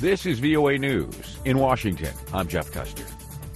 This is VOA News. In Washington, I'm Jeff Custer.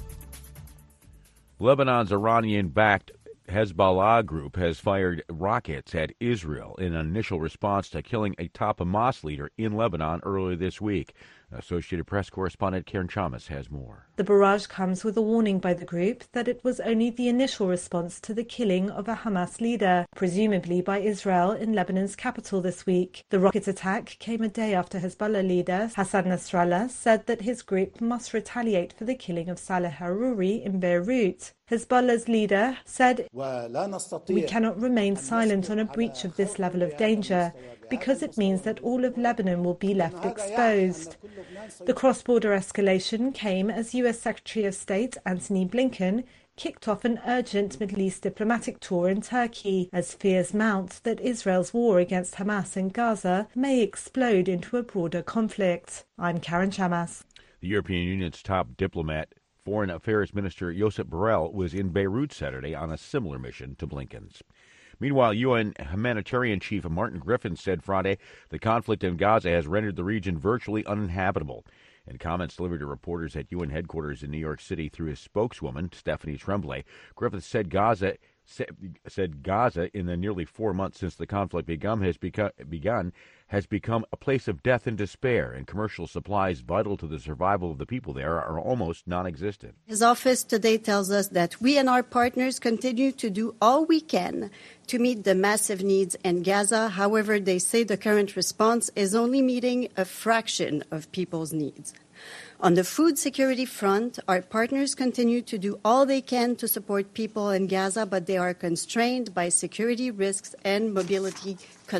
Lebanon's Iranian-backed Hezbollah group has fired rockets at Israel in an initial response to killing a top Hamas leader in Lebanon earlier this week. Associated Press correspondent Karen Chamas has more. The barrage comes with a warning by the group that it was only the initial response to the killing of a Hamas leader, presumably by Israel, in Lebanon's capital this week. The rocket attack came a day after Hezbollah leader Hassan Nasrallah said that his group must retaliate for the killing of Saleh Harouri in Beirut. Hezbollah's leader said, "We cannot remain silent on a breach of this level of danger, because it means that all of Lebanon will be left exposed." The cross-border escalation came as U.S. Secretary of State Antony Blinken kicked off an urgent Middle East diplomatic tour in Turkey as fears mount that Israel's war against Hamas in Gaza may explode into a broader conflict. I'm Karen Chamas. The European Union's top diplomat, Foreign Affairs Minister Josep Borrell, was in Beirut Saturday on a similar mission to Blinken's. Meanwhile, UN humanitarian chief Martin Griffiths said Friday the conflict in Gaza has rendered the region virtually uninhabitable. In comments delivered to reporters at UN headquarters in New York City through his spokeswoman, Stephanie Tremblay, Griffiths said Gaza in the nearly 4 months since the conflict has become a place of death and despair, and commercial supplies vital to the survival of the people there are almost non-existent. His office today tells us that we and our partners continue to do all we can to meet the massive needs in Gaza. However, they say the current response is only meeting a fraction of people's needs. On the food security front, our partners continue to do all they can to support people in Gaza, but they are constrained by security risks and mobility